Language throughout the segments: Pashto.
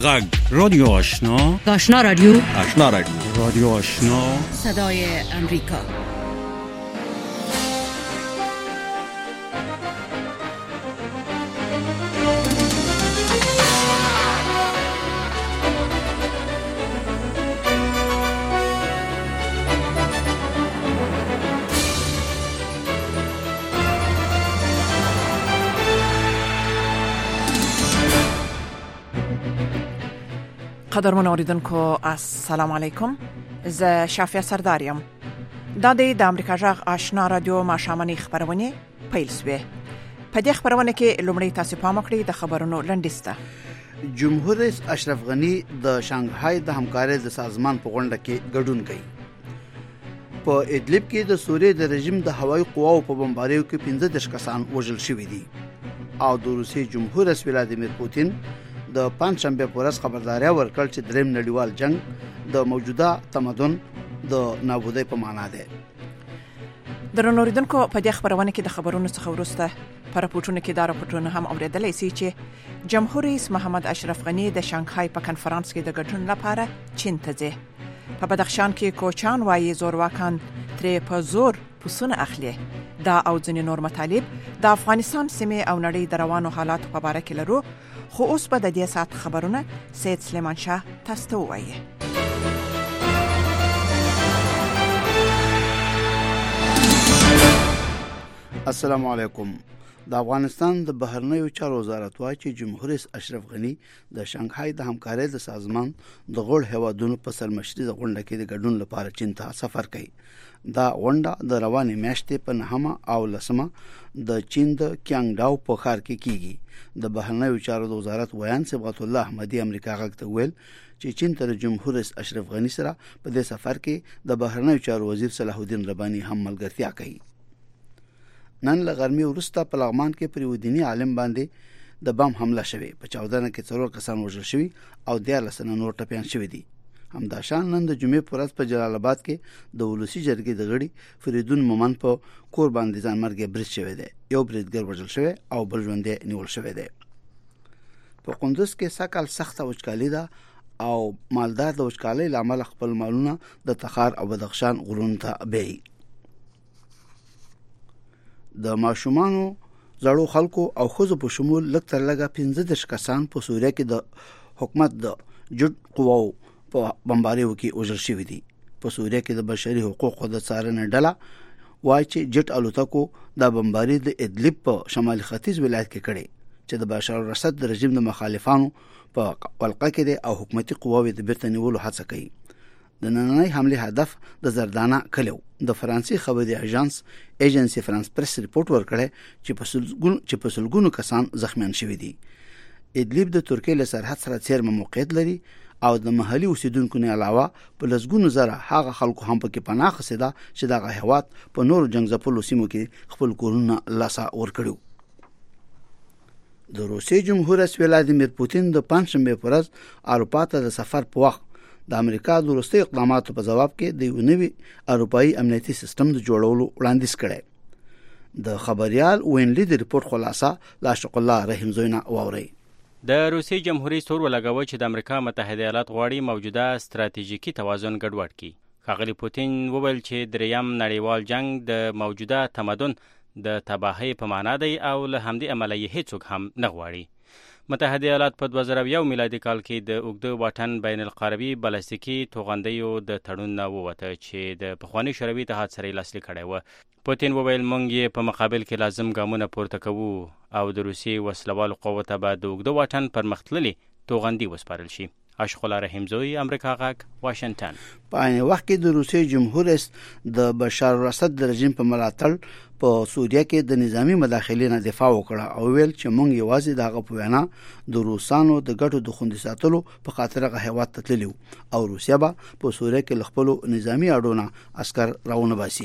غږ رادیو آشنا، آشنا رادیو، آشنا رادیو، رادیو آشنا، صدای امریکا. قدرمن اوریدونکو السلام علیکم. زه شافیا سرداریم. دا د امریکا جغ آشنا رادیو ماشامنی خبرونه پیل سوی. په دې خبرونه کې لومړی تاسو پام کړئ د خبرونو لنډیسته. جمهور رئیس اشرف غنی د شانګهای د همکارۍ د سازمان په غونډه کې ګډون کوي. په ادلب کې د سوریې د رژیم د هوایي قواو په بمباریو کې 15 کسان وژل شوي دي او د روسیې جمهور رئیس ولادیمیر پوتین د پنځشنبه په ورځ خبرداري ورکړه چې دریم نړیوال جنگ د موجوده تمدن د نابودۍ په معنا ده. درنو اوریدونکو په دې خبرونه کې د خبرونو څخه ورسته پر راپورټونه کې دا راپورټونه هم اوریدلای شي چې جمهور رئیس محمد اشرف غنی د شانګهای په کنفرانس کې د ګډون لپاره چین ته ځي. په بدخشان کې کوچان وایي زورواکان ترې په زور پسونه اخلي. دا او ځینې نور مطالب د افغانستان سیمه او نړۍ د روانو حالات په اړه کې لرو، خو اوس به د دې سات خبرونه سید سلیمان شاه تاسو ته وایي. السلام علیکم. د افغانستان د بهرنیو چارو وزارت وايي چې جمهور رئیس اشرف غنی د شانګهای د همکارۍ د سازمان د غړو هیوادونو په سرمشري د غونډه کې د ګډون لپاره چین ته سفر کوي. دا غونډه د روانې میاشتې په 9 او 10 د چین د کیانګډاو په ښار کې کیږي. د بهرنیو چارو د وزارت ویان صبغت الله احمدی امریکا غږ ته ویل چې چین ته جمهور رئیس اشرف غنی سره په دې سفر کې د بهرنیو چارو وزیر صلاح الدین ربانی هم ملګرتیا کوي. نن له غرمې وروسته په لغمان کې پر یو دیني عالم باندې د بم حمله شوه. په 14 کې 4 کسان وژل شوي او 13 نور ټپيان شوي دي. همداشان نن د جمعې پر ورځ په جلال آباد کې د ولسی جرګې د غړي فریدون مومن په کور باندې ځان مرګ برید شوی دی. یو بریدګر وژل شوی او بل ژوندې نیول شوی دی. په قندوز کې سکهال سخته وچکالي ده او مالدار د وچکالۍ لامل خپل مالونه د تخار او بدخشان غرونو ته بیایي. د ماشومانو زړو خلکو او خزو په شمول لږ تر لږه 15 کسان په سوریه کې د حکومت د جډ قواو په بمباریو کې وژل شوي دي. په سوریه کې د بشري حقوقو د څارنې ډله وايي چې جټ الوتکو د بمباری د ادلب په شمالي ختیځ ولایت کې کړي چې د بشار الاسد د رژیم د مخالفانو په ولقه کې دي او حکومتي قواوې د بیرته نیولو هڅه کوي. د نننۍ حمله هدف د زردانه کلیو د فرانسې خبري اژانس ایجنسی فرانس پریس ریپورت ورکړی چې په سلګونو کسان زخمیان شوي دي. ادلب د ترکیې له سرحد سره څیرمه موقعیت لري او د محلي اوسیدونکو نه علاوه په لسګونو زره هغه خلکو هم پکې پناه خسته چې دغه هیواد په نورو جنگ ځپلو سیمو کې خپل کورونه لاسه ورکړو. د روسیې جمهور رئیس ولادیمیر پوتین د پنځشنبه په ورځ اروپا ته د سفر په وخت د امریکا د وروستي اقداماتو په جواب کې د یو نوي اروپאי امنیتي سیستم د جوړولو وړاندیز کړی. د خبريال وینلی د ریپورت خلاصه لاشق الله رحیم زوینا واوري. د روسیې جمهوریت تور ولګوي چې د امریکا متحده ایالات غواړي موجوده ستراتیژیکي توازن ګډوډ کړي. ښاغلي پوتین وویل چې دریم نړیوال جنگ د موجوده تمدن د تباهۍ په معنا دی او له همدې امله یې هیڅوک هم نه غواړي. متحده ایالات په 2001 میلادي کال کې د اوږده واټن بین القلوي بلاستیکي توغندیو د تړون نه ووته چې د پخواني شوروي اتحاد سره لاسلیک کړی و. پوتین وویل موږ یې په مقابل کې لازم ګامونه پورته کوو او د روسیې وسلوالو قوو ته به د اوږده واټن پرمختللي توغندي وسپارل شي. اشق الله رحیم زوی امریکا غږ واشنگټن. په عین وخت کې د روسیې جمهور رئیس د بشار الاسد د رژیم په ملاتړ په سوریه کې د نظامی مداخلې نه دفاع وکړه او ویل چې موږ یوازې دغه په وینا د روسانو د ګټو د خوندي ساتلو په خاطر هغه هیواد ته تللی او روسیا به په سوریه کې خپل نظامی اډونه عسكر راونه باسي.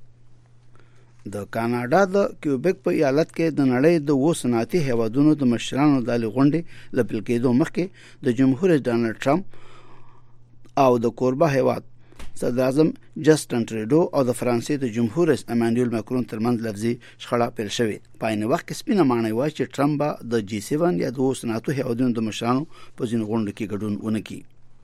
د کاناډا د کیوبیک په ایالت کې د نړۍ د و صنعتي هیوادونو د مشرانو د غونډې لپاره کېدو مخکې د جمهور رئیس ډانلډ ټرمپ او د کوربه هیواد صدر اعظم جسټن ټروډو او د فرانسې د جمهور رئیس امانوئل ماکرون ترمنځ لفظي شخړه پیل شوې. په عین وخت کې سپینه معنی وایي چې ټرمپ د G7 یا د صنعتو هیوادونو د مشرانو په ځینو غونډو کې ګډون ونه کړي.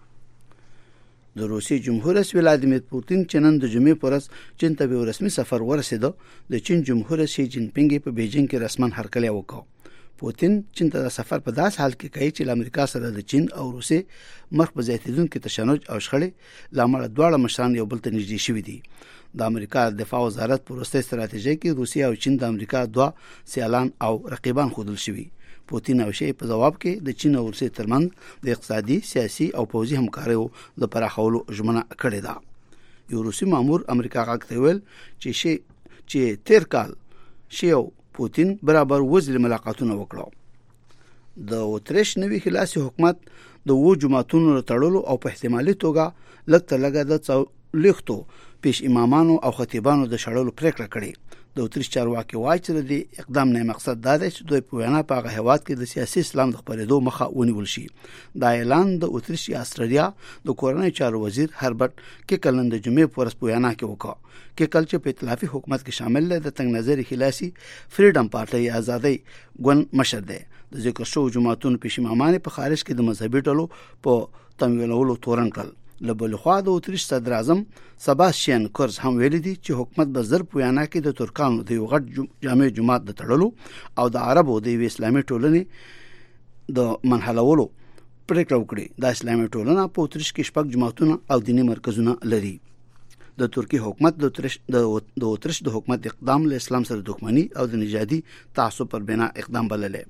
د روسي جمهور رئیس ولادیمیر پوتین چې نن د جمعې پر ورځ چین ته په رسمي سفر ورسېد، د چین جمهور رئیس شي جین پینګ په بیجینګ کې رسمن هرکلی وکړ. پوتین چین ته سفر په داس حال کې کوي چې امریکا سره د چین او روسي مخ په زیاتیدونکو تشنج او شخړې لامل دواړه مشران یو بل ته نږدې شوي دي. د امریکا دفاع وزارت په وروستۍ ستراتیژۍ کې روسیا او چین د امریکا دوه سیالان او رقیبان ښودل شوي. پوتین او شي په جواب کې د چین او روسیې ترمنځ د اقتصادي، سیاسي او پوځي همکاریو د پراخولو ژمنه کړې ده. یو روسي مامور امریکا غاکته ویل چې تیر کال شي او پوتین برابر وزیر ملاقاتونه وکړو. د اوتریش نوي خلاصي حکومت د وو جماعتونو تړلو او په احتمالي توګه لکه لګه د لیختو پیش امامانو او خطیبانو د شړلو پریکړه کړې. د اوتریش چارواکي وایي چې د اقدام نه مقصد دا دی چې دوی په وینا په هغه هیواد کې د سیاسي اسلام د خپرېدو مخه ونیول شي. دا اعلان د اوتریش استرالیا د کورنۍ چارو وزیر هربرت کیکلن د جمعې په ورځ په وینا کې وکړ. کیکل چې په ائتلافي حکومت کې شامل دی، د تنګ نظري خلاصي فریډم پارټي آزادۍ ګوند مشر دی. د ذکر شوو جماعتونو پیش امامان په خارج کې د مذهبي ډلو په تمویلولو تورن کړل. لبل خو د اوتریش صدر اعظم سباستیان کورز هم ویلي دي چې حکومت به زر په وینا کې د ترکانو د یو غټ جامع جماعت د تړلو او د عربو د اسلامي ټولنې د منحلولو پریکړه وکړي. د اسلامي ټولنه په اوتریش کې شپږ جماعتونه او دیني مرکزونه لري. د ترکی حکومت د اوتریش د حکومت اقدام له اسلام سره دښمنی او د نژادي تعصب پر بنا اقدام بللې.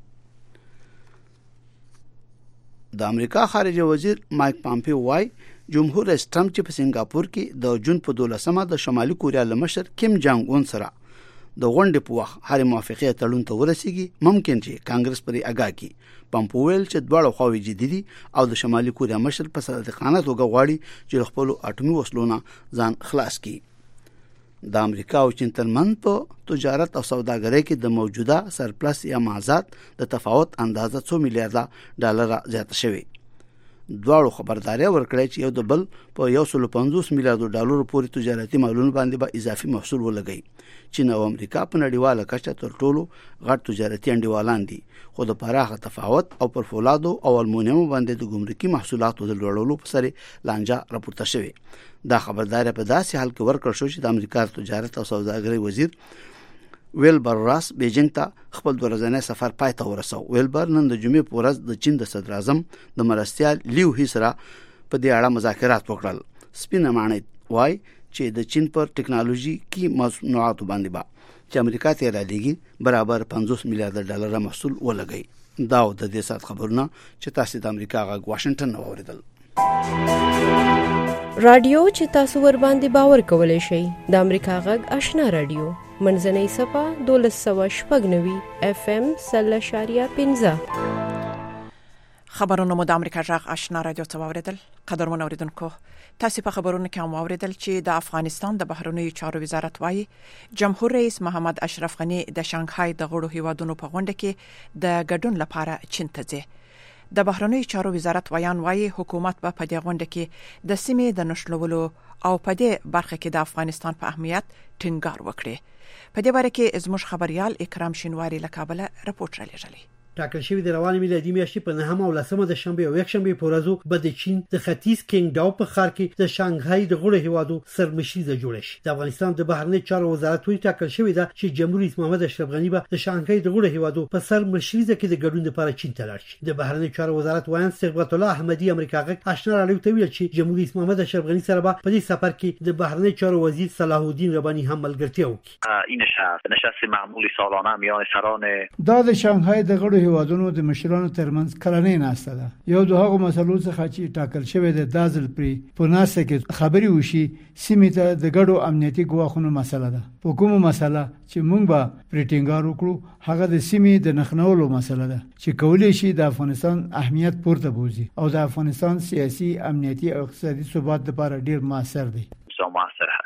د امریکا خارجه وزیر مایک پامپیو وایي جمهور رئیس ټرمپ چې په سنگاپور کې د جون په 12مه د شمالي کوریا له مشر کیم جانګ اون سره د غونډې په وخت هر موافقه تړون ته ورسیږي، ممکن چې کانګرس پرې اگاه کړي. پامپیو ویل چې دواړه خواوې جدي دي او د شمالي کوریا مشر په صادقانه توګه غواړي چې خپل اټومي وسلونه ځان خلاص کړي. د امریکا او چین ترمنځ په تجارت او سوداګرۍ کې د موجوده سرپلس یا مازاد د تفاوت اندازه 2 میلیارډ ډالر زیاته شوې. دواړو خبرداري ورکړې چې یو د بل په 150 میلیارډ ډالر پورې تجارتي معاملونو باندې به اضافي محصول ولګي. چین او امریکا په نړیواله کچه تر ټولو غټ تجارتي انډیوالان دي، خو د پراخه تفاوت او پر فولادو او المونیمو باندې د ګمرکي محصولاتو د لوړولو په سره لانجه راپورته شوې. دا خبرداري په داسې حال کې ورکړل شو چې د امریکا تجارت او سوداګرۍ وزیر ویلبر راس بیجینګ ته خپل ورځنی سفر پای ته ورسو. ویلبر نن د جمعې په ورځ د چین د صدر اعظم د مرستیال لیو هی سره په دې اړه مذاکرات وکړل. سپینه معنی وای چې د چین پر ټکنالوژي کې مصنوعات باندې چې امریکا ته راځي برابر 50 میلیارډ ډالر محصول ولګي. دا د دې سات خبرونه چې تاسو د امریکا غږ واشنگټن اوریدل. رادیو چې تاسو ور باندې باور کولای شئ د امریکا غږ آشنا رادیو منځنۍ صفه 1290 FM 0.15. خبرونه مو د امریکا غږ آشنا رادیو څخه اوریدل. قدرمن اوریدونکو، تاسو په خبرونو کې هم اوریدل چې د افغانستان د بهرنیو چارو وزارت وايي جمهور رئیس محمد اشرف غنی د شانګهای د غړو هیوادونو په غونډه کې د ګډون لپاره چین ته ځي. د بهرنیو چارو وزارت ویان وايي حکومت په دې غونډه کې د سیمې د نشلولو او په دې برخه کې د افغانستان په اهمیت ټینګار وکړي. په دې باره کې زموږ خبريال اکرام شینواری له کابل راپورټ را لېږلی. ټاکل شوی د رواني میلادي میاشتې په 9 او 10 د شنبه او یکشنبه په ورځو به د چین د ختیځ کینګډاو په ښار کې د شانګهای د غړو هیوادو سرمشریزه جوړه شي. د افغانستان د بهرنی چارو وزارت وی ټاکل شوی ده چې جمهور رئیس محمد اشرف غنی به د شانګهای د غړو هیوادو په سرمشریزه کې د ګډون لپاره چین ته لاړ شي. د بهرنی چارو وزارت وایي صبغت الله احمدی امریکا غږ آشنا رادیو ته ویل چې جمهور رئیس محمد اشرف غنی سره به په دې سفر کې د بهرنی چارو وزیر صلاح الدین ربانی هم ملګرتیا وکړي. این نشست معمولی سالانه میان سران دا د شانګهای د غړو هیوادونو د مشرانو ترمنځ کلنۍ ناسته ده. یو د هغو مسلو څخه چې ټاکل شوی د دازل پری په ناسته کې خبري وشي سیمې ته د ګډو امنیتي ګواښونو مسله ده. په کومه مسله چې موږ به پریټینګار وکړو هغه د سیمې د نخنولو مسله ده چې کولای شي د افغانستان اهمیت پورته بوزي او د افغانستان سیاسي امنیتي او اقتصادي ثبات لپاره ډیر موثر دی. موثر هست.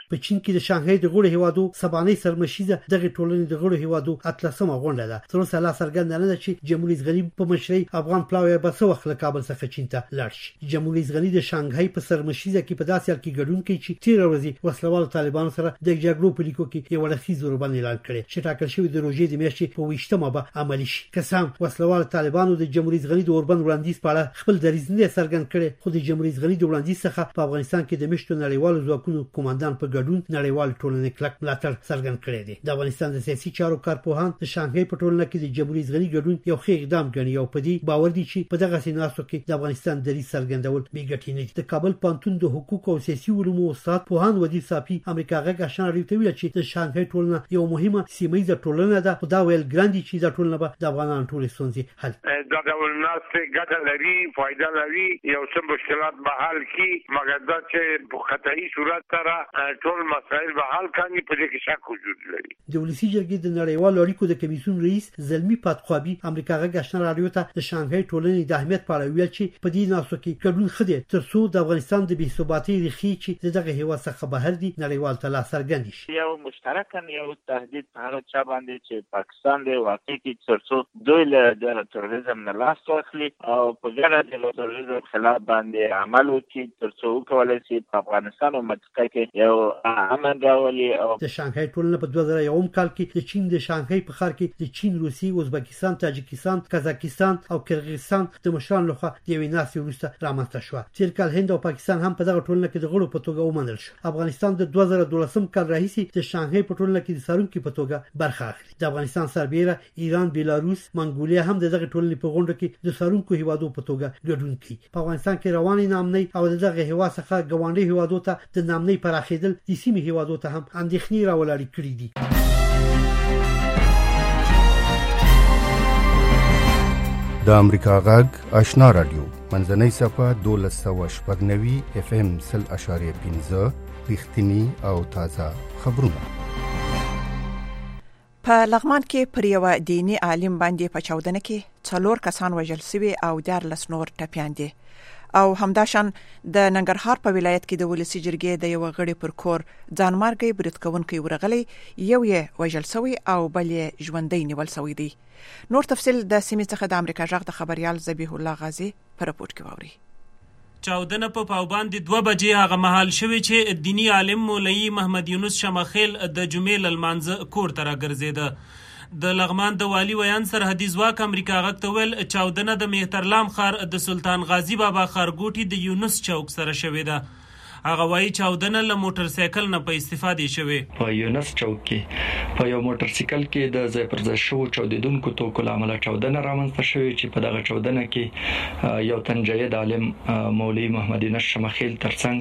په چین کې د شانګهای د غړو هیوادو سبانه سرمشيزه دغه ټولنې د غړو هیوادو اتلسمه غونډه ده. تر اوسه لا څرګنده نه ده چې جمهوریت غنی په مشرۍ افغان پلاوی به څو وخت له کابل څخه چین ته لاړ شي. جمهوریت غنی د شانګهای په سرمشيزه کې په داسې حال کې ګډون کوي چې تیر ورځ وسلوال طالبانو سره د جګړو په لیکو کې یو لخي ضربان اعلان کړي چې ټاکل شوی د روزي د میاشتې په 28مه به عملی شي. کسان وسلوال طالبانو د جمهوریت غنی د اوربند وړاندیز په اړه خپل دریځ نه څرګند کړي، خو د جمهوریت غنی د وړاندیز څخه په افغانستان کې د مشتو نړیوالو ځواکونو کمانډان په ګډون نړیوال ټولنې کلک ملاتړ څرګند کړی دی. د افغانستان د سیاسي چارو کارپوهان د شانګهای په ټولنه کې د جمهوریت غنی ګډون یو ښه اقدام ګڼي او په دې باور دي چې په دغه سیناسو کې د افغانستان دریځ څرګندول بې ګټې نه دي. د کابل پانتون د حقوق او سیاسي علومو استاد پوهان ودی صافي امریکا غږ آشنا راډیو ته ویل چې د شانګهای ټولنه یو مهمه سیمه ټولنه ده، خو دا ویل ګرانډي چې دا ټولنه به د افغانانو ټولې ستونزې حل دا ډول ناس ګټه لري، فائدہ لري، یو څه مشکلات به حل کی، مګر دا چې په خطري صورت سره ټول مسایل به حل کړي په دې کې شک وجود لري. د ولسی جرګې د نړیوالو اړیکو د کمیسیون رئیس زلمی پاتخوابي امریکا غږ آشنا راډیو ته د شانګهای ټولنې د اهمیت په اړه ویل چې په دې ناسو کې ګډون خدي ترڅو د افغانستان د بې ثباتۍ ریښې چې دغه هیواد څخه بهر دي نړیوال ته لا څرګند شي. یو مشترک یو تهدید هغه چا باندې چې پاکستان دی واقع کې ترڅو دوی له تروریزم نه لاس واخلي او په ګډه د تروریزم خلاف باندې عمل وکړي ترڅو وکولای شي په افغانستان او منطقه کې یو امن راولي. او د شانګهای ټولنه په 2001 کال کې د چین د شانګهای په ښار کې د چین، روسي، ازبکستان، تاجکستان، قزاقستان او کرغیزستان د مشرانو لخوا د یوې ناستې وروسته رامنځته شوه. تیر کال هند او پاکستان هم په دغه ټولنه کې د غړو په توګه ومنل شو. افغانستان د 2012 کال راهیسې د شانګهای په ټولنه کې د څارونکو په توګه برخه اخلي. د افغانستان سربېره ایران، بیلاروس، منګولیا هم دغه ټولنې په غونډه کې د څارونکو هیوادو په توګه ګډون کوي. په افغانستان کې رواني نامنۍ او دغه هیواد څخه ګاونډي هیوادو ته د نامنۍ پراخېدل د سیمې هیوادو ته هم اندېښنې راولاړې کړې دي. د امریکا غږ آشنا راډیو منځنۍ صفه 1290 FM 0.5 رښتینی او تازه خبرونه. په لغمان کې پر یو دینی عالم باندې په چاودنه کې 4 کسان وژل شوي او 14 نور ټپيان دي. او همداشان د ننګرهار په ولایت کې د ولسی جرګې د یو غړي پر کور ځانمارګي برید کوونکي ورغلي، یو یې وژل شوی او بل یې ژوندۍ نیول شوی دی. نور تفصیل د سیمې څخه د امریکا غږ د خبريال ذبیح الله غازی په رپورت کې ووري. چاودنه په پاوباندې 2 بجې هغه مهال شوی چې دینی عالم مولوی محمد یونس شمخیل د جمعې لمانځه کور ته راګرځیده. د لغمان د والی ویان سرحدي ځواک امریکا غږ ته ویل چاودنه د مهترلام ښار د سلطان غازی بابا ښارګوټي د یونس چوک سره شوې ده. هغه وایي چاودنه له موټر سایکل نه په استفاده شوې. په یونس چوک کې په یو موټر سایکل کې د ځای پر ځای شو چاودیدونکو توکو له امله چاودنه رامنځته شوې چې په دغه چاودنه کې یو تن جید عالم مولوی محمد یونس شمخیل ترڅنګ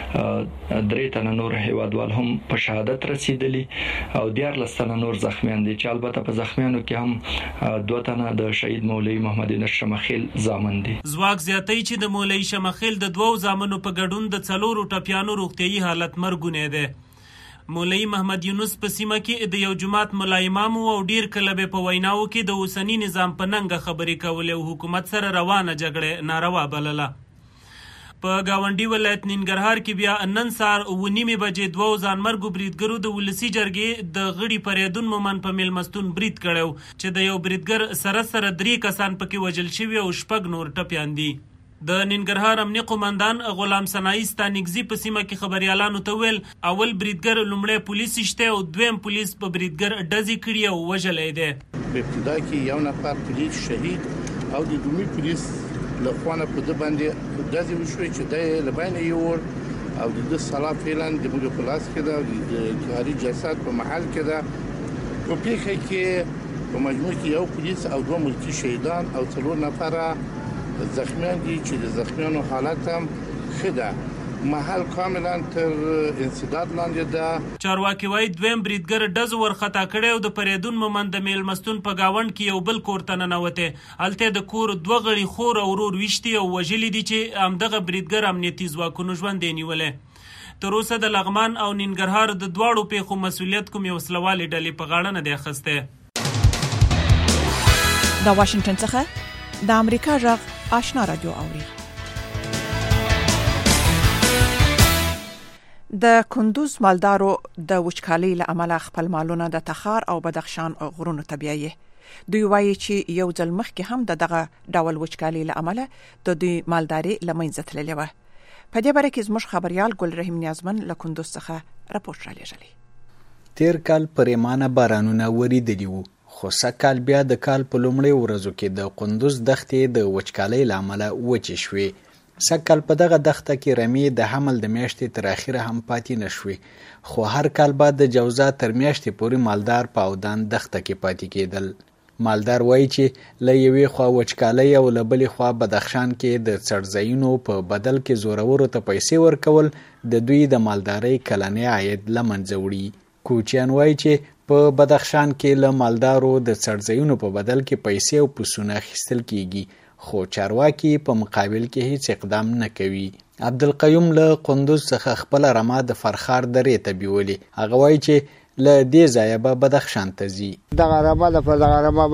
3 تنه نور هیوادوال هم په شهادت رسیدلی او 14 تنه نور زخمیان دي چې البته په زخمیانو کې هم 2 تنه د شهید مولوی محمد یونس شمخیل ضامن دي. ځواک زیاتوي چې د مولوی شمخیل د 2 ضامنو په ګډون د 4 ټپيانو روغتيایي حالت مرګونه ده. مولوی محمد یونس په سیمه کې د یو جماعت ملا امام او ډیر کله به په ویناو کې د اوسنی نظام په ننګه خبرې کولې او حکومت سره روانه جګړه ناروا بلله. په گاونډي ولایت ننګرهار کې بیا نن سهار 9:30 بجې 2 ځانمرګو بریدګرو د ولسی جرګې د غړي پریدون مومن په میلمستون برید کړو چې د یو بریدګر سره 3 کسان پکې وژل شوي او 6 نور ټپيان دي. د ننګرهار امنیه قومندان غلام ثنائی ستانګزی په سیمه کې خبريالانو ته ویل اول بریدګر لومړی پولیس شته او دویم پولیس په بریدګر ډزې کړي او وژلې ده. په ابتدا کې یو نفر پولیس شهید او د دومي پولیس له خوانه په د باندې ډزې وشوي چې د لبانه یو او د صلاح فعلا د موږ په لاس کې ده د جهاري جسد په محل کې ده. په پیښه کې په مجموع کې یو پولیس او 2 ملکی شهیدان او 4 نفره زخمیان دي چې د زخمیانو حالت هم خده محل کاملا تر انسداد لاندې ده. چارواکي وایي دویم بریدګر ډز ورخطا کړی او د پریدون مومن د میلمستون په گاوند کې یو بل کور ته ننوته. هلته د کور 2 غړي خور او ورور وشتي او وژلي دي چې همدغه بریدګر امنیتي ځواکونو ژوند نیولې. تر اوسه د لغمان او ننګرهار د دواړو پیښو مسولیت کوم یو وسلوالې ډلې په غاړه نه دی اخیسته. د واشنگټن څخه د امریکا غږ آشنا رادیو اوري. د کندوز مالدارو د وچکالۍ له امله خپل مالونه د تخار او بدخشان غرونو ته بیایي. دوی وایي چې یو ځل مخکې هم دغه ډول وچکالۍ له امله د دوی مالداري له منځه تللې وه. په دې باره کې زموږ خبريال ګل رحیم نیازمن له کندوز څخه راپورټ رالیږلی. تیر کال پریمانه بارانونه وریدلی وو، خو سږکال بیا د کال په لومړۍ ورځو کې د کندوز دښتې د وچکالۍ له امله وچې شوې. سږکال په دغه دښته کې رمې د حمل د میاشتې تر اخره هم پاتې نه شوې، خو هر کال بعد د جوزا تر میاشتې پورې مالدار په اودان دښته کې پاتې کېدل. مالدار وایي چې له یوې خوا وچکالۍ او له بلې خوا بدخشان کې د څړځایونو په بدل کې زورورو ته پیسې ورکول د دوی د مالدارۍ کلنی عاید له منځه وړي. کوچیان وایي چې په بدخشان کې له مالدارو د څړځایونو په بدل کې پیسې او پسونه اخیستل کیږي، خو چارواکي په مقابل کې هیڅ اقدام نه کوي. عبدالقیوم له کندوز څخه خپل رمه د فرخار درې ته بیولې. هغه وایي چې له دې ځایه به بدخشان ته ځي. دغه رمه ده، په دغه رمه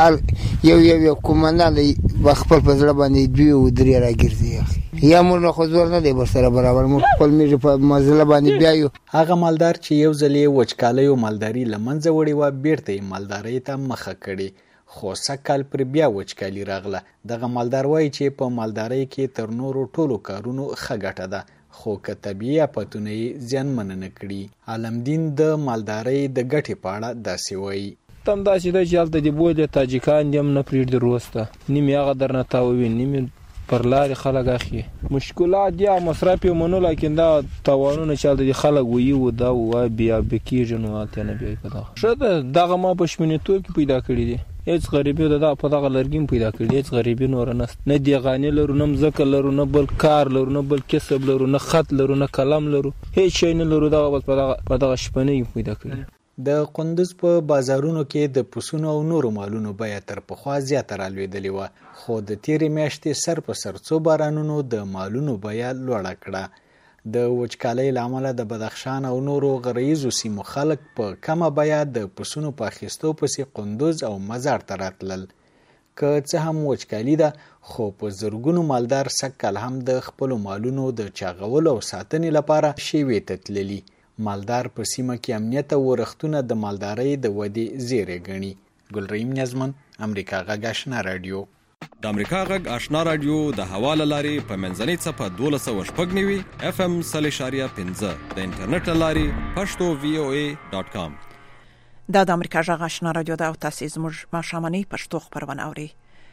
باندې یو کومندان خپل په زړه باندې دوی او درې راګرځي. یا موږ نه خو زور نه دی ورسره برابر، موږ خپل میږي په مزله باندې بیایو. هغه مالدار چې یو ځل یې وچکالۍ او مالداري له منځه وړې وه، بیرته یې مالدارۍ ته مخه کړې، خو سږکال پر بیا وچکالي راغله. دغه مالدار وایي چې په مالدارۍ کې تر نورو ټولو کارونو ښه ګټه ده، خو که طبیعي افتونه یې زیانمنه نه کړي. عالمدین د مالدارۍ د ګټې په اړه داسې وایي. تم داسې ده چې هلته د بولې تاجکان دي هم نه پرېږدي روسته، نیم یې هغه درنه تاووي، نیم پر لارې خلک اخلي. مشکلات دي او مصرف یې منو، لیکن دا تاوانونه چې هلته د خلک وایي و دا وایي بیا کېږي، نو هلته نه بیایي. په دغه ښه ده، دغه ما په شمېرنتوب کې پیدا کړي دي. هیڅ غریبي د په دغه لرګي پیدا کړي، هیڅ غریبي نوره نشته. نه دیغانې لرو، نه مځکه لرو، نه بل کار لرو، نه بل کسب لرو، نه خط لرو، نه قلم لرو، هیڅ شی نه لرو. دغه په دغه شپنۍ پیدا کړي. د کندوز په بازارونو کې د پسونو او نورو مالونو بیه تر پخوا زیاته رالوېدلې وه، خو د تیرې میاشتې سر په سر څو بارانونو د مالونو بیه لوړه کړه. د وچکالۍ له امله د بدخشان او نورو غرایزو سیمو خلک په کمه بیه د پسونو په اخیستو پسې کندوز او مزار ته راتلل. که څه هم وچکالي ده، خو په زرګونو مالدار سږکال هم د خپلو مالونو د چاغولو او ساتنې لپاره شیوې ته تللي. مالدار په سیمه کې امنیت او ورښتونه د مالدارۍ د ودې زیری ګڼي. ګلرحیم نیازمن، امریکا غږ آشنا رادیو. د امریکا غږ آشنا رادیو د هوا له لارې په منځنۍ څپه 1296 FM 0.5 د انټرنیټ له لارې pashto.voa.com. دا د امریکا غږ آشنا رادیو ده او تاسو زموږ ماښامنۍ پښتو خبرونه اورئ.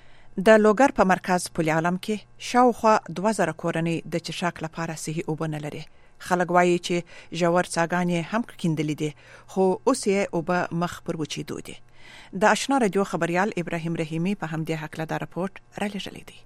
د لوګر په مرکز پل عالم کې شاوخوا 2000 کورنۍ د چشاک لپاره صحي اوبه نه لري. خلک وایي چې ژور څاګانې هم کیندلې دي، خو اوس یې اوبه مخ پر وچېدو دي. د آشنا رادیو خبريال ابراهیم رحیمی په همدې حق له راپورټ را لېږلی دی.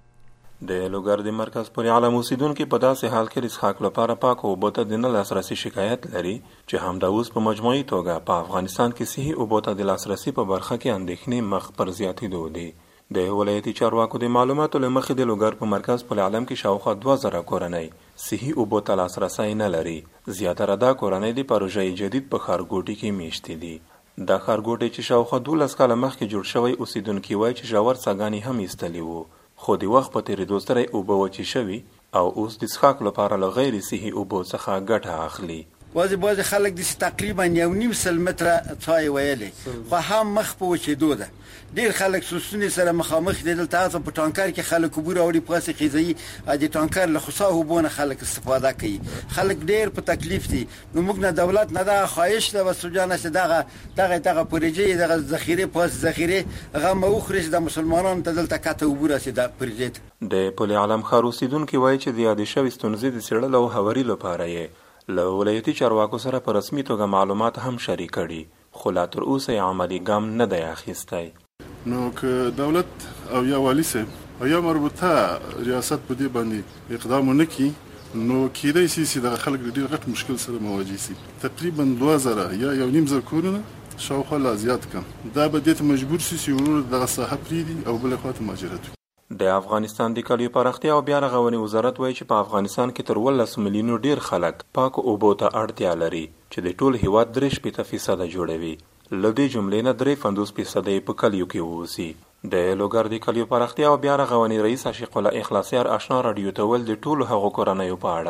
د لوګر د مرکز پل عالم اوسیدونکو په داسې حال کې د څښاک لپاره پاک اوبو ته د نه لاسرسي شکایت لري چې همدا اوس په مجموعي توګه په افغانستان کې صحي اوبو ته د لاسرسي په برخه کې اندېښنې مخ پر زیاتېدو دي. د ولایتي چارواکو د معلوماتو له مخې د لوګر په مرکز پل عالم کې شاوخوا 2000 کورنۍ صحي اوبو ته لاسرسی نه لري. زیاتره دا کورنۍ د پروژې جدید په ښارګوټي کې میشتې دي. دا ښارګوټی چې شاوخوا 12 کاله مخکې جوړ شوی اوسیدونکي وایي چې ژور څاګانې هم ایستلي وو، خو د وخت په تېرېدو سره یې اوبه وچې شوي او اوس د څښاک لپاره له غیر صحي اوبو څخه ګټه اخلي. بعضې خلک داسې تقریبا 1.5 متره څای ویلې، خو هم مخ په وچېدو ده. ډېر خلک سوسونې سره مخامخ دي. دلته هڅه په ټانکر کې خلک اوبه راوړي، پاسې خیزوي، د ټانکر له خصا اوبو نه خلک استفاده کوي. خلک ډېر په تکلیف دي. نو موږ نه دولت نه دغه خواهش ده بس جانه چې دغه پروژې دغه ذخیرې پاس ذخیرې هغه موخري چې د مسلمانانو ته دلته کاته اوبه راسي د پروژې. د پل عالم ښار اوسیدونکي وایي چې د یادې شوې ستونزې د څېړلو او هواري لپاره یې له ولایتي چارواکو سره په رسمي توګه معلومات هم شریک کړي، خو لا تر اوسه یې عملي ګام نه دی اخیستی. نو که دولت او یا والی صاحب او یا مربوطه ریاست په دې باندې اقدام ونه کړي، نو کېدای شي چې دغه خلک د ډېر غټ مشکل سره مواجه شي. تقریبا 2000 یا 1.5 کورونه شاوخوا لا زیات کم. دا به دې ته مجبور شي چې ورور دغه ساحه پرېږدي او بلې خوا ته مهاجرت وکړي. د افغانستان د کلیو پراختیا او بیا رغونې وزارت وایي چې په افغانستان کې تر 12 میلیونو ډیر خلک پاکو اوبو ته اړتیا لري چې د ټول هیواد 3% جوړوي. له دې جملې نه 53% په کلیو کې اوسي. د لوګر د کلیو پراختیا او بیا رغونې رئیس عاشق الله اخلاصیار آشنا رادیو ته ول د ټولو هغو کورنیو په اړه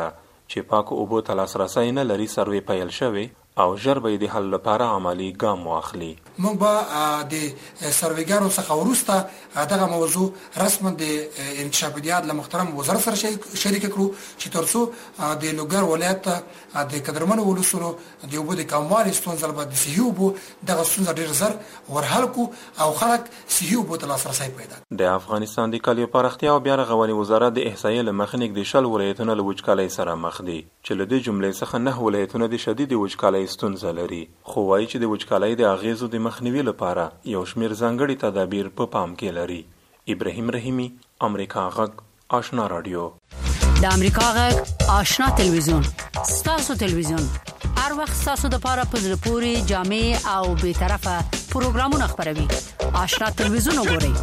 چې پاکو اوبو ته لاسرسی نه لري سروې پیل شوی او ژر به د حل لپاره عملی ګام واخلي. موږ به د سرویګارو څخه وروسته دغه موضوع رسما د انکشافیات له محترم وزارت سره شریک کړو چې ترڅو د لوګر ولایت د قدرمنو ولسونو د اوبو د کموالي ستونزه به د صحي اوبو دغه ستونزه ډېر زر ورحل کو او خلک صحي اوبو ته لاسرسی پیدا کړي. د افغانستان د کلیو پراختیا او بیا رغونې وزارت د احصایې له مخې نږدې 10 ولایتونه له وچکالۍ سره مخ دي چې له دې جملې څخه 9 ولایتونه د شدید وچکالۍ ستونزه لري، خو وایي چې د وچکالۍ د اغیزو د مخنیوي لپاره یو شمېر ځانګړي تدابیر په پام کې لري. ابراهیم رحیمی، امریکا غږ، آشنا رادیو. د امریکا غږ آشنا تلویزیون، ستاسو تلویزیون، هر وخت ستاسو د پاره په زړه پورې جامع او بے طرفه پروګرامونه خبروي. آشنا تلویزیون وګورئ.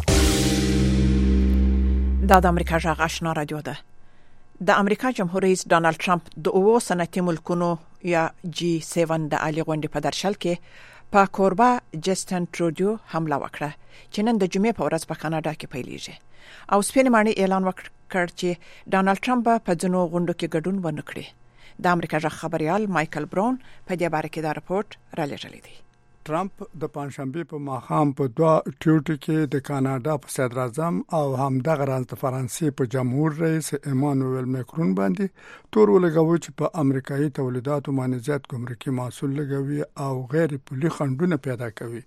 دا د امریکا غږ آشنا رادیو ده. د امریکا جمهور رئیس ډانلډ ټرمپ د 9 صنعتي ملکونو یا G7 د عالی غونډې په درشل کې په کوربه جسټن ټرودو حمله وکړه چې نن د جمعې په ورځ په کاناډا کې پیلېږي او سپین ماڼۍ اعلان وکړ چې ډانلډ ټرمپ په ځینو غونډو کې ګډون ونه کړي. د امریکا غږ خبريال مایکل براون په دې باره کې دا رپورت را لېږلی دی. ټرمپ د پنځشنبه په ماښام په 2 ټویټ کې د کاناډا په صدر اعظم او همدغه راز د فرانسې په جمهور رئیس ایمانوئل ماکرون باندې تور ولګوي چې په امریکایي تولیداتو باندې زیات ګمرکي محصول لګوي او غیر پولي خنډونه پیدا کوي.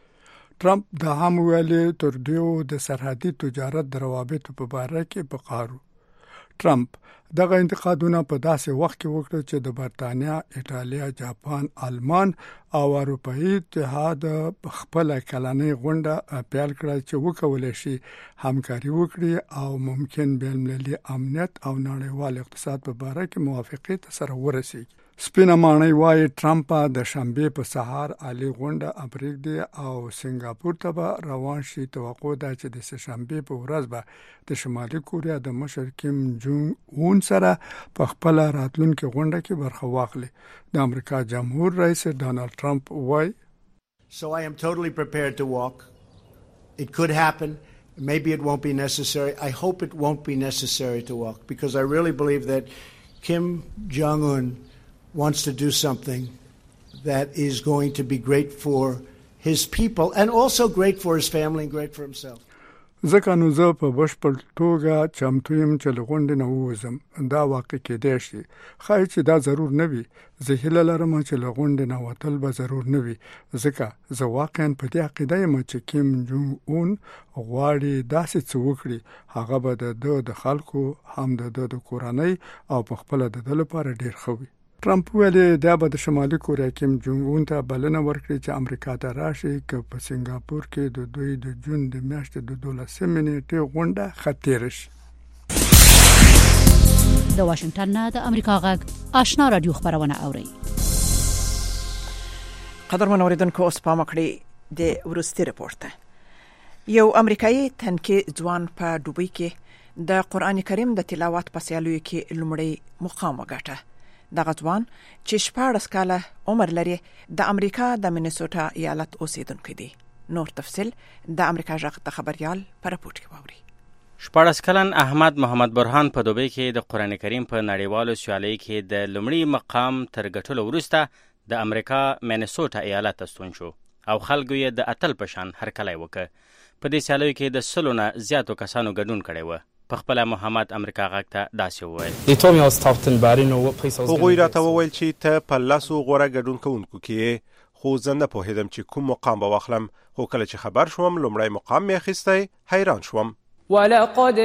ټرمپ د هم ویلي تردیو د سرحدي تجارت د روابطو په اړه کې په قارو. ټرمپ دغه انتقادونه په داسې وخت کې وکړل چې د برتانیا، ایټالیا، جاپان، آلمان او اروپאי اتحاد خپل کلنۍ غونډه پیل کړه چې وکولای شي همکاري وکړي او ممکن بین‌المللي امنیت او نړیوال اقتصاد په اړه کې موافقت سره ورسیږي. سپینه ماڼۍ وايي ټرمپ د شنبه په سهار عالی غونډه امریکا او سنگاپور ته روان شي. توقع ده چې د شنبه په ورځ به د شمالي کوریا د مشر کیم جونګ اون سره په خپل راتلونکي غونډه کې برخه واخلي. د امریکا جمهور رئیس ډانلډ ټرمپ وايي So I am totally prepared to walk. It could happen. Maybe it won't be necessary. I hope it won't be necessary to walk because I really believe that Kim Jong-un wants to do something that is going to be great for his people and also great for his family and great for himself. ځکه نو زه په بشپړ توګه چمتو یم چې له غونډې نه ووځم. دا واقع کېدای شي، ښایي چې دا ضرور نه وي. زه هیله لرم چې له غونډې نه وتل به ضرور نه وي، ځکه زه واقعا په دې عقیده یم چې کیم جونګ اون غواړي داسې څه وکړي. هغه به د خلکو هم د کورنۍ او په خپل د لپاره ډیر ښه وي. ټرمپ ویلي دا به د شمالي کوریا کیم جونګ اون ته بلنه ورکړي چې امریکا ته راشي که په سنگاپور کې د دوی د جون د میاشتې د 12 نیټې غونډه ختیره شي. د واشنگټن نه د امریکا غږ آشنا رادیو خبرونه اوري. قدرمن اوریدونکو اوس پام وکړئ د ورستي رپورت. یو امریکایي تنکي ځوان په دوبۍ کې د قران کریم د تلاوت په سیالیو کې لومړی مقام وګاټه. دغه ځوان چې 14 کاله عمر لري د امریکا د مینیسوټا ایالت اوسیدونکی دی. نور تفصیل د امریکا غږ د خبريال په رپورت کې ووري. 14 کلن احمد محمد برهان په دوبۍ کې د قران کریم په نړیوالو سیالیو کې د لومړي مقام تر ګټلو وروسته د امریکا مینیسوټا ایالت استون شو او خلکو یې د اتل پشان هرکلی وکړ. په دې سیالیو کې د 100 نه زیاتو کسانو ګډون کړی و. په خپل محمد امریکا غږ ته داسې وویل. هغوی راته وویل چې ته په لاسو غوره ګډون کوونکو کې، خو زه نه پوهېدم چې کوم مقام به واخلم. خو کله چې خبر شوم لومړی مقام مې اخیستی، حیران شوم. ولقد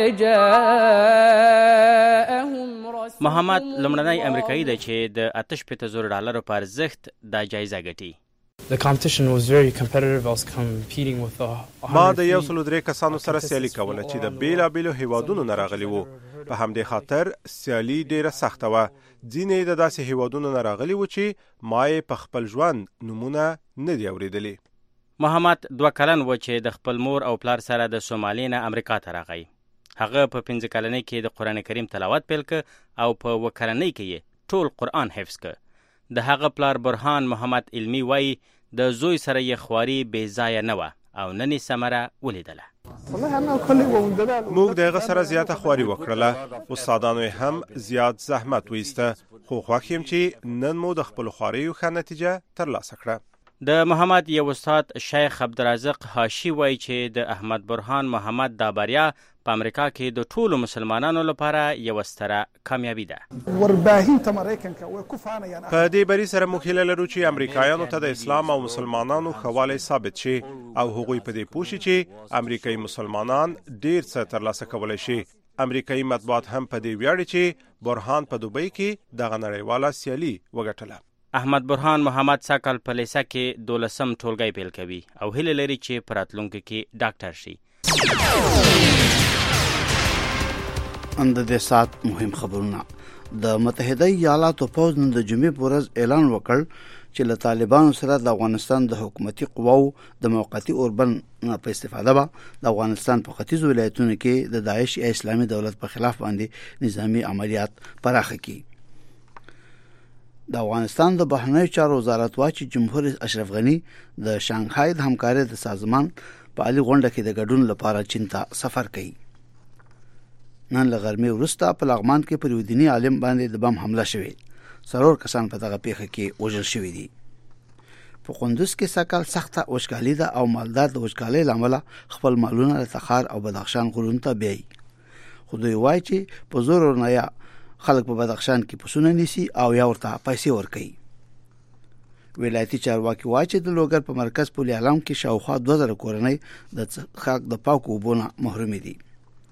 جاءهم محمد لومړنی امریکایي دی چې د $8,000 په ارزښت دا جایزه ګټي. The competition was very competitive. I was competing with ما د 103 کسانو سره سیالي کوله چې د بیلابیلو هیوادونو نه راغلي وو. په همدې خاطر سیالي ډیره سخته وه. ځینې د داسې هیوادونو نه راغلي وو چې ما یې په خپل ژوند نمونه نه دی اورېدلي. محمد 2 کلن و چې د خپل مور او پلار سره د سومالي نه امریکا ته راغی. هغه په 15 کلنۍ کې د قران کریم تلاوت پیل ک او په 2 کلنۍ کې ټول قران حفظ ک. د هغه پلار برهان محمد علمی وای د زوی سره یې خواري بې ځایه نه و او نن یې ثمره ولیدله. موږ دغه سره زیاته خواري وکړله، استادانو هم زیات زحمت وایسته، خو خوښ یم چې نن مو د خپل خواریو ښه نتیجه ترلاسه کړه. د محمد یو استاد شیخ عبدالرزاق هاشي وایي چې د احمد برهان محمد دا بریا په امریکا کې د ټولو مسلمانانو لپاره یو ستره کامیابی ده. په دې بری سره موږ هیله لرو چې امریکایانو ته د اسلام او مسلمانانو ښهوالی ثابت شي او هغوی په دې پوه شي چې امریکایي مسلمانان ډیر څه ترلاسه کولی شي. امریکایي مطبوعات هم په دې ویاړي چې برهان په دوبۍ کې دغه نړیواله سیالي وګټله. احمد برهان محمد ساکل په لیسه کې 12م ټولګی پیل کوي او هیله لري چې په راتلونکي کې ډاکټر شي. اند د سات مهم خبرونه. د متحده ایالاتو پوځ نن د جمعې په ورځ اعلان وکړ چې له طالبانو سره د افغانستان د حکومتي قواو د موقتی اوربن په استفاده به د افغانستان په ختیځ ولایتونو کې د داعش یا اسلامي دولت په خلاف باندې نظامی عملیات پراخ کړي. د افغانستان د بهرنیو چارو وزارت وايي چې جمهور رئیس اشرف غنی د شانګهای د همکارۍ د سازمان په عالی غونډه کې د ګډون لپاره چین ته سفر کوي. نن له غرمې وروسته په لغمان کې پر یو دیني عالم باندې د بم حمله شوې. څلور کسان په دغه پیښه کې وژل شوي دي. په قندوز کې سکهال سخته وچکالي ده او مالدار د وچکالۍ له امله خپل مالونه له تخار او بدخشان غرونو ته بیایي. خو دوی وایي چې په زور ورنایا خلک په بدخشان کې پسونه نیسي او یا ورته پیسې ورکوي. ولایتي چارواکي وایي چې د لوګر په مرکز پولي علام کې شاوخوا 2000 کورنۍ د څښاک د پاکو اوبو نه محرومې دي.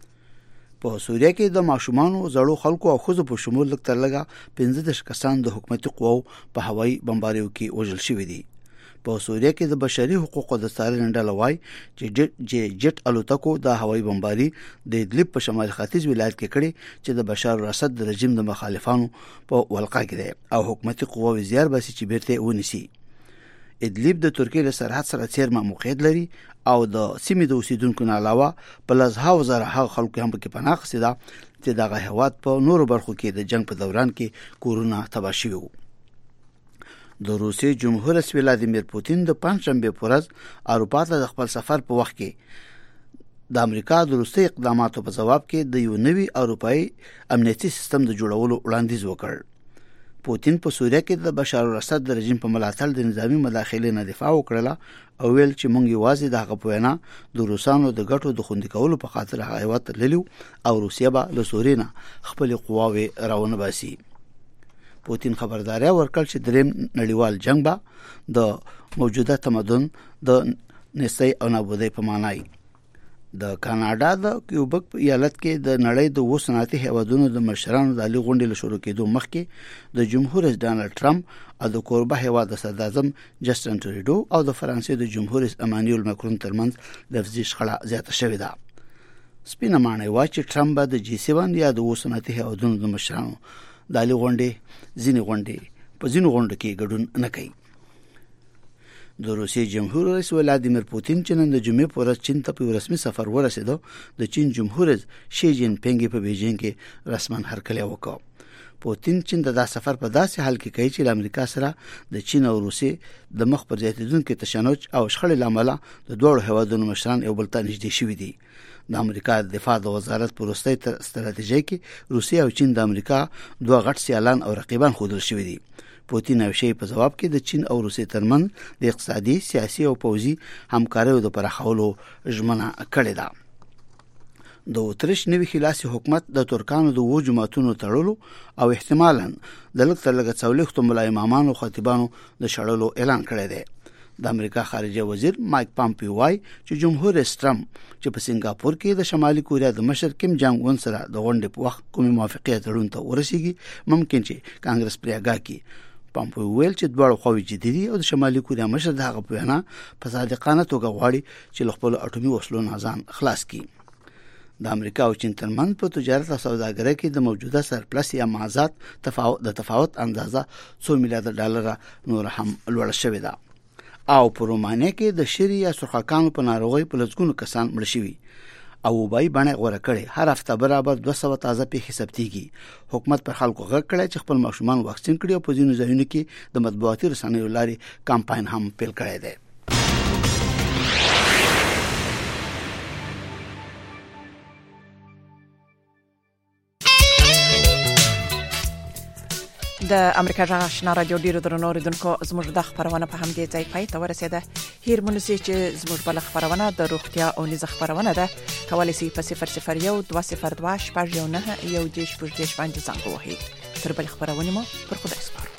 په سوریه کې د ماشومانو زړو خلکو او ښځو په شمول لږ تر لږه 15 کسان د حکومتي قواو په هوایي بمباریو کې وژل شوي دي. په سوریه کې د بشري حقوقو د څارنې ډله وایي چې جټ الوتکو د هوایي بمباري د ادلب په شمال ختیځ ولایت کې کړي چې د بشار الاسد د رژیم د مخالفانو په ولقه کې ده او حکومتي قواوې زیار باسي چې بیرته ونیسي. ادلب د ترکیې له سرحد سره څیرمه موقعیت لري او د سیمې د اوسیدونکو نه علاوه په لزهاو زره هغه خلکو هم پکې پناه اخیستي ده چې دغه هیواد په نورو برخو کې د جنگ په دوران کې کورونه تباه شوي وو. د روسیې جمهور رئیس ولادیمیر پوتین د پنځشنبه په ورځ اروپا ته د خپل سفر په وخت کې د امریکا د روسي اقداماتو په جواب کې د یو نوي اروپאי امنیتي سیستم د جوړولو وړاندیز وکړ. پوتین په سوریه کې د بشار الاسد د رژیم په ملاتړ د نظامی مداخلې نه دفاع وکړه او ویل چې موږ یوازې د هغه په وینا د روسانو د ګټو د خوندي کولو په خاطر هغه هیواد ته تللو او روسیه به له سوریې نه خپل قواوې راونه باسي. پوتین خبرداري ورکړ چې دریم نړیوال جنگ به د موجوده تمدن د نسي او نابودۍ په معنی. د کاناډا د کیوبک ایالت کې د نړۍ د 2 صنعتي هیوادونو د مشرانو د عالی غونډې له شروع کېدو مخکې د جمهور رئیس ډانلډ ټرمپ او د کوربه هیواد د صدر اعظم جسټن ټروډو او د فرانسې د جمهور رئیس امانوئل ماکرون ترمنځ لفظي شخړه زیاته شوې ده. سپینه معنی وايي چې ټرمپ به د G7 یا د 2 صنعتي هیوادونو د مشرانو د عالی غونډې ځینې غونډو کې ګډون نه کوي. د روسیې جمهور رئیس ولادیمیر پوتین چې نن د جمعې په ورځ چین ته په رسمي سفر ورسېدو د چین جمهور رئیس شي جین پینګ په بیجینګ کې رسماً هرکلی وکړ. پوتین چین د سفر په داسې حال کې کوي چې د امریکا سره د چین او روسیې د مخ پر زیاتېدونکو تشنج او شخړې لامل د دوه هیوادونو مشران یو بل ته نږدې شوي دي. د امریکا د دفاع د وزارت په وروستۍ ستراتیژۍ کې روسیه او چین د امریکا دوه غټ سیالان او رقیبان ښودل شوي دي. پوتین او شي په جواب کې د چین او روسیې ترمنځ د اقتصادي، سیاسي او پوځي همکاریو د پراخولو ژمنه کړې ده. د اتریش نوي خلاصي حکومت د ترکانو د وو جماعتونو تړلو او احتمالاً د لږ تر لږه څولېختو ملا امامانو خطیبانو د شړلو اعلان کړی دی. د امریکا خارجه وزیر مایک پامپیو وایي چې جمهور رئیس ټرمپ چې په سنگاپور کې د شمالي کوریا د مشر کیم جانګ اون سره د غونډې په وخت کومې موافقې تړون ته ورسیږي ممکن چې کانګرس پرې اګا کړي. پامپیو ویل چې دواړه خواوې جدي دي او د شمالي کوریا مشر د هغه په وینا په صادقانه توګه غواړي چې له خپل اټومي وسلو نه ځان خلاص کړي. د امریکا او چین ترمنځ په تجارت او سوداګرۍ کې د موجوده سرپلس یا مازاد تفاوت اندازه 2 میلیارډ ډالر نور هم لوړ شوې ده. او په رومانیا کې د شری یا سرخکانو په ناروغي په لږونو کسان مړ شوي او وبای باندې غوړه کړي. هر هفته برابر 200 تازه پیښې ثبتېږي. حکومت پر خلکو غږ کړی چې خپل ماشومان واکسین کړي او په ځینو ځایونو کې د مطبوعاتي رسنیو لارې کمپاین هم پیل کړی دی. د امریکا جغ آشنا رادیو ډیرو درنو اوریدونکو زموږ د خبرونه په همدې ځای پای ته ورسېده. هیر مونږ چې زموږ بل خبرونه د روغتیا او نيز خبرونه ده کولای شي په 001 202 شپږ 1 9 1 10 باندې څنګه وهي. تر بل خبرونه مو پر خدای سپارو.